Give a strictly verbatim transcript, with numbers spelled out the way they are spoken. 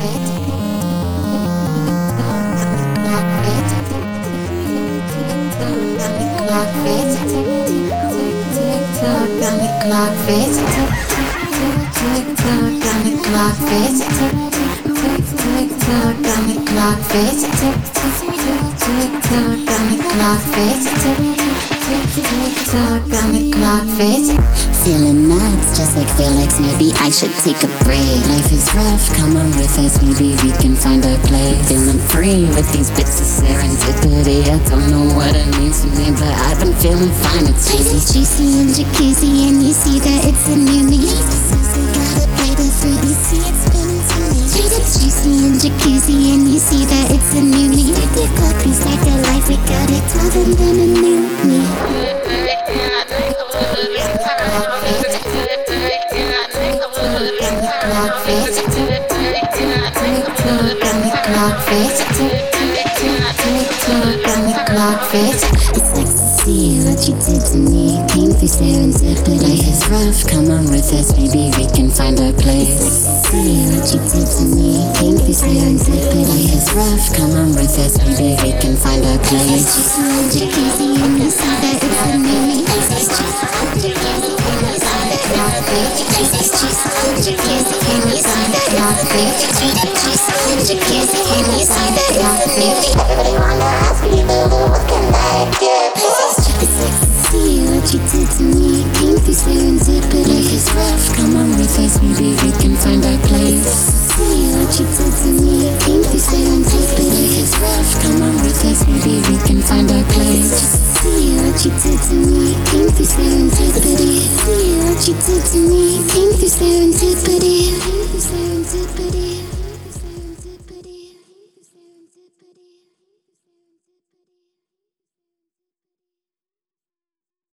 Feeling nuts, just like Felix. Maybe I should take a break. Life is rough, come on with us. Maybe we can find a place. Feeling free with these bits of serendipity. I don't know what it means to me, but I've been feeling fine. It's easy, juicy and jacuzzi, and you see that it's a new me. Gotta play the fruit, you see it's spinning to me. It's juicy and jacuzzi, and you see that it's a new me. The copies like a life, we got it tougher than a new me. It's like to see what you did to me. Came through serendipity. Life is rough, come on with us. Maybe we can find our place. It's like to see what you did to me. Came through serendipity. Life is rough, come on with us. Maybe we can find our place. It's just so jacuzzi and you see that it's a me. It's just so jacuzzi and you see that it's a me. It's just so jacuzzi and you see that it's a me. It's just so jacuzzi and you see that it's a me. Everybody wanna ask me, but what can I get? It's like to see what you did to me. Came through serendipity. Life is rough, come on with us. Maybe we can find our place. See what you did to me. Came through serendipity. Life is rough, come on with us. Maybe we can find our place. See what you did to me. Came through serendipity. See what you did to me. Came through serendipity. Came through serendipity.